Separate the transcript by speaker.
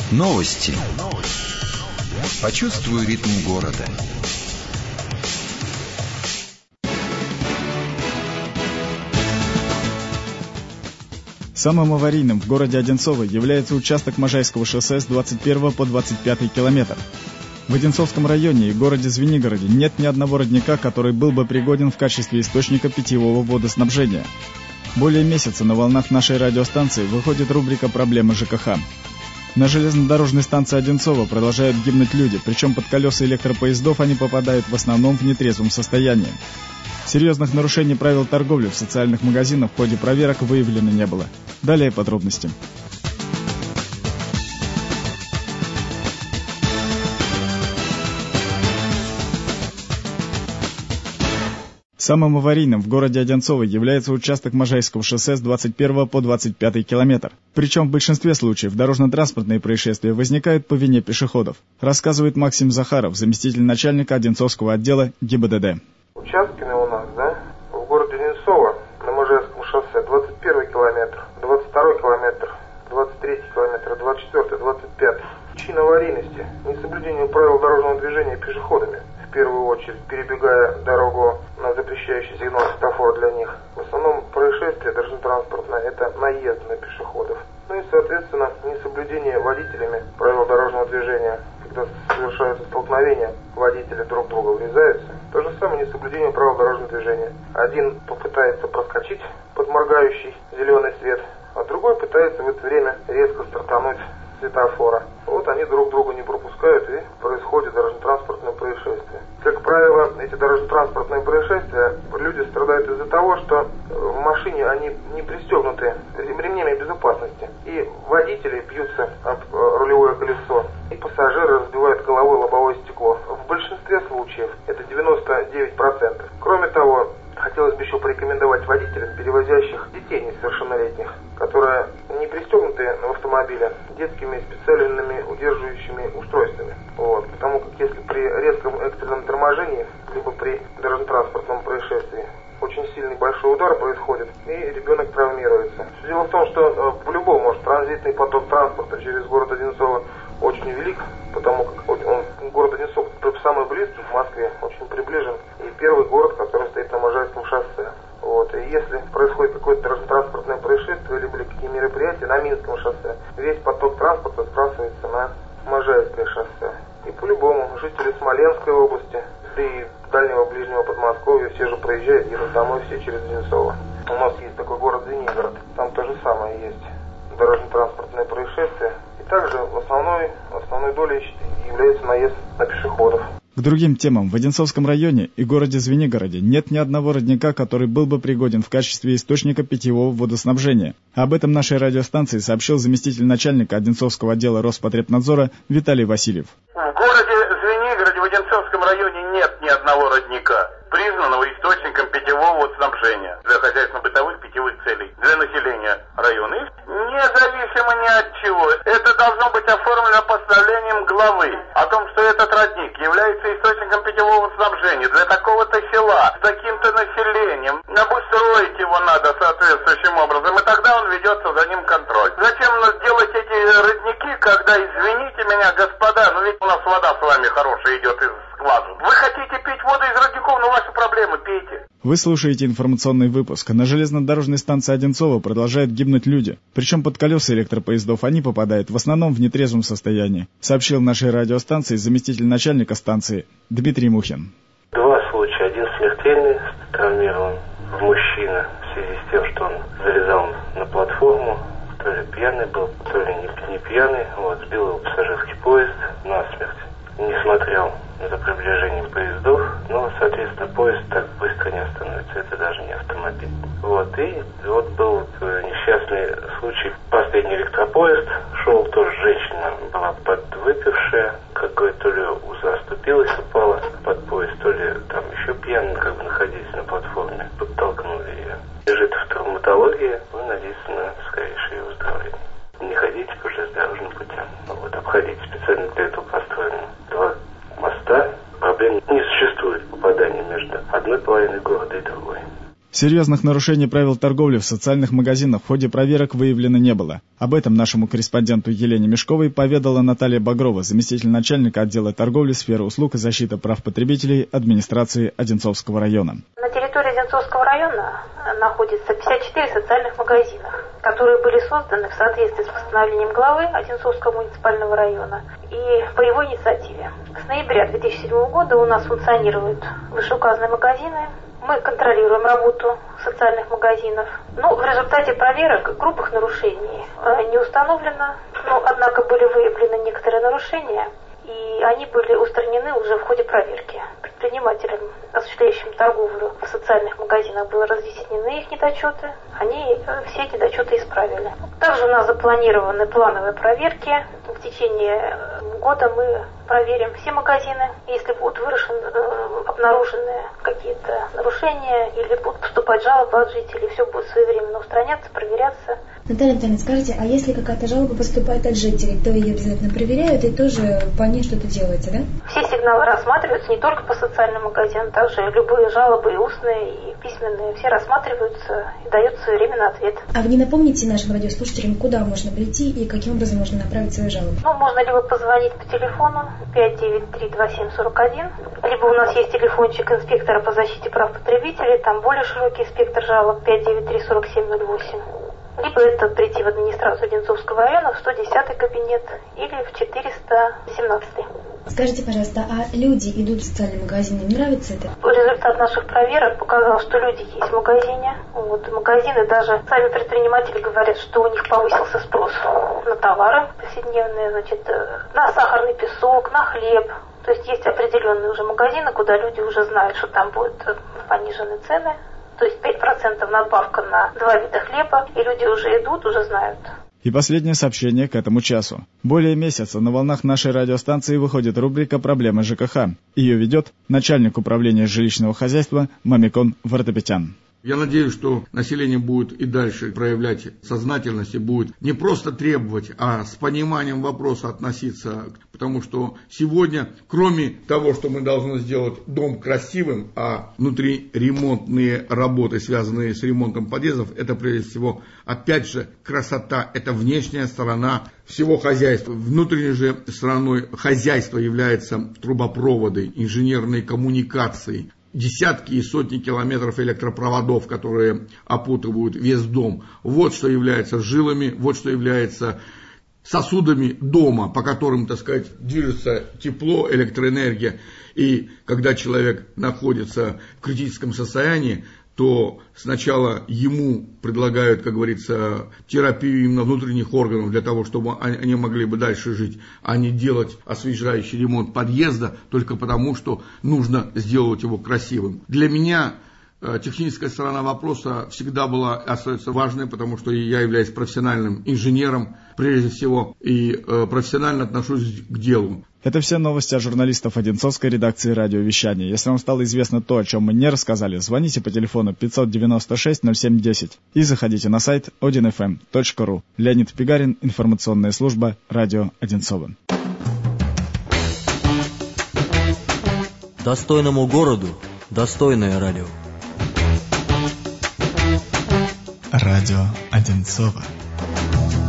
Speaker 1: Новости. Почувствуй ритм города.
Speaker 2: Самым аварийным в городе Одинцово является участок Можайского шоссе с 21 по 25 километр. В Одинцовском районе и городе Звенигороде нет ни одного родника, который был бы пригоден в качестве источника питьевого водоснабжения. Более месяца на волнах нашей радиостанции выходит рубрика «Проблемы ЖКХ». На железнодорожной станции Одинцово продолжают гибнуть люди, причем под колеса электропоездов они попадают в основном в нетрезвом состоянии. Серьезных нарушений правил торговли в социальных магазинах в ходе проверок выявлено не было. Далее подробности. Самым аварийным в городе Одинцово является участок Можайского шоссе с 21 по 25 километр. Причем в большинстве случаев дорожно-транспортные происшествия возникают по вине пешеходов, рассказывает Максим Захаров, заместитель начальника Одинцовского отдела ГИБДД.
Speaker 3: Участками у нас, в городе Одинцово на Можайском шоссе 21 километр, 22 километр, 23 километр, 24, 25. Причина аварийности – несоблюдение правил дорожного движения пешеходами. В первую очередь, перебегая дорогу на запрещающий сигнал светофора для них. В основном происшествие дорожно-транспортное – это наезд на пешеходов. Ну и, соответственно, несоблюдение водителями правил дорожного движения. Когда совершаются столкновения, водители друг в друга врезаются. То же самое несоблюдение правил дорожного движения. Один попытается проскочить под моргающий зеленый свет, а другой пытается в это время резко стартануть с светофора. Вот они друг друга не пропускают, и происходит дорожно-транспортное происшествие. Как правило, эти дорожно-транспортные происшествия, люди страдают из-за того, что в машине они не пристегнуты ремнями безопасности. И водители бьются об рулевое колесо, и пассажиры разбивают головой лобовое стекло. В большинстве случаев это 99%. Кроме того, хотелось бы еще порекомендовать водителям, перевозящих детей несовершеннолетних, которые не пристегнуты в автомобиле детскими специальными удерживающими устройствами. Потому как если при резком экстренном торможении, либо при дорожно-транспортном происшествии, очень сильный большой удар происходит, и ребенок травмируется. Дело в том, что по-любому транзитный поток транспорта через город Одинцово очень велик, потому как город Одинцово самый близкий к Москве, очень приближен, и первый город, который стоит на Можайском шоссе. И если происходит какое-то дорожно-транспортное происшествие, либо какие мероприятия на Минском шоссе, весь поток транспорта сбрасывается на Можайское шоссе. И по-любому жители Смоленской области, да и дальнего ближнего Подмосковья, все же проезжают, едут домой все через Одинцово. У нас есть такой город Звенигород, там то же самое есть дорожно-транспортное происшествие. И также основной долей является наезд на пешеходов.
Speaker 2: К другим темам. В Одинцовском районе и городе Звенигороде нет ни одного родника, который был бы пригоден в качестве источника питьевого водоснабжения. Об этом нашей радиостанции сообщил заместитель начальника Одинцовского отдела Роспотребнадзора Виталий Васильев.
Speaker 4: В городе Звенигороде в Одинцовском районе нет ни одного родника, признанного источником питьевого водоснабжения для хозяйственно-бытовых питьевых целей для населения района. И независимо ни от чего, это должно быть оформлено постановлением главы о том, что этот родник является источником питьевого водоснабжения для такого-то села с таким-то населением. Обустроить его надо соответствующим образом, и тогда он ведется за ним контроль. Зачем делать эти родники, когда, извините меня, господа, ведь у нас вода с вами хорошая идет из скважин. Вы хотите пить воду из родников, ваши проблемы, пейте.
Speaker 2: Вы слушаете информационный выпуск. На железнодорожной станции Одинцово продолжают гибнуть люди. Причем под колеса электропоездов они попадают в основном в нетрезвом состоянии, сообщил нашей радиостанции заместитель начальника станции Дмитрий Мухин.
Speaker 5: 2 случая. Один смертельный, травмирован мужчина в связи с тем, что он залезал на платформу. То ли пьяный был, то ли не пьяный. Сбил его пассажирский поезд насмерть. Не смотрел за приближением поездов, но, соответственно, поезд так быстро не остановится, это даже не автомобиль. И был несчастный случай, последний электропоезд шел, тоже женщина была подвыпившая, то ли оступилась, упала под поезд, то ли там еще пьяный, находились на платформе, подтолкнули ее. Лежит в травматологии, мы надеемся на скорейшее выздоровление. Не ходите по железнодорожным путям, обходите специально для этого построенного 2 моста. Проблем не существует попадания между одной половиной города и другой.
Speaker 2: Серьезных нарушений правил торговли в социальных магазинах в ходе проверок выявлено не было. Об этом нашему корреспонденту Елене Мешковой поведала Наталья Багрова, заместитель начальника отдела торговли, сферы услуг и защиты прав потребителей администрации Одинцовского района.
Speaker 1: На территории Одинцовского района находится 54 социальных магазинов, которые были созданы в соответствии с постановлением главы Одинцовского муниципального района и по его инициативе. С ноября 2007 года у нас функционируют вышеуказанные магазины. Мы контролируем работу социальных магазинов. Но в результате проверок грубых нарушений не установлено. Но, однако, были выявлены некоторые нарушения, и они были устранены уже в ходе проверки. Предпринимателям, осуществляющим торговлю в социальных магазинах, было разъяснены их недочеты. Они все эти недочеты исправили. Также у нас запланированы плановые проверки. В течение года мы проверим все магазины. Если будут обнаружены какие-то нарушения или будут поступать жалобы от жителей, все будет своевременно устраняться, проверяться.
Speaker 6: Наталья Анатольевна, скажите, а если какая-то жалоба поступает от жителей, то ее обязательно проверяют и тоже по ней что-то делается, да?
Speaker 1: Все сигналы рассматриваются не только по социальным магазинам, также любые жалобы, и устные, и письменные, все рассматриваются и дается своевременно ответ.
Speaker 6: А вы не напомните нашим радиослушателям, куда можно прийти и каким образом можно направить свою жалобу?
Speaker 1: Можно либо позвонить по телефону 593-2741, либо у нас есть телефончик инспектора по защите прав потребителей, там более широкий спектр жалоб 593-4708. Либо это прийти в администрацию Одинцовского района в 110-й кабинет или в 417-й.
Speaker 6: Скажите, пожалуйста, а люди идут в социальный магазин, им нравится это?
Speaker 1: Результат наших проверок показал, что люди есть в магазине. Магазины, даже сами предприниматели говорят, что у них повысился спрос на товары повседневные, на сахарный песок, на хлеб. То есть есть определенные уже магазины, куда люди уже знают, что там будут понижены цены. То есть 5% надбавка на 2 вида хлеба, и люди уже идут, уже знают.
Speaker 2: И последнее сообщение к этому часу. Более месяца на волнах нашей радиостанции выходит рубрика «Проблемы ЖКХ». Ее ведет начальник управления жилищного хозяйства Мамикон Вартапетян.
Speaker 7: Я надеюсь, что население будет и дальше проявлять сознательность и будет не просто требовать, а с пониманием вопроса относиться. Потому что сегодня, кроме того, что мы должны сделать дом красивым, а внутриремонтные работы, связанные с ремонтом подъездов, это прежде всего, опять же, красота, это внешняя сторона всего хозяйства. Внутренней же стороной хозяйства являются трубопроводы, инженерные коммуникации, десятки и сотни километров электропроводов, которые опутывают весь дом. Вот что является жилами, вот что является сосудами дома, по которым, движется тепло, электроэнергия. И когда человек находится в критическом состоянии, то сначала ему предлагают, как говорится, терапию именно внутренних органов для того, чтобы они могли бы дальше жить, а не делать освежающий ремонт подъезда только потому, что нужно сделать его красивым. Для меня техническая сторона вопроса всегда была и остается важной, потому что я являюсь профессиональным инженером, прежде всего, и профессионально отношусь к делу.
Speaker 2: Это все новости от журналистов Одинцовской редакции радиовещания. Если вам стало известно то, о чем мы не рассказали, звоните по телефону 596-07-10 и заходите на сайт odinfm.ru. Леонид Пигарин, информационная служба радио Одинцово.
Speaker 8: Достойному городу достойное радио.
Speaker 2: Радио Одинцово.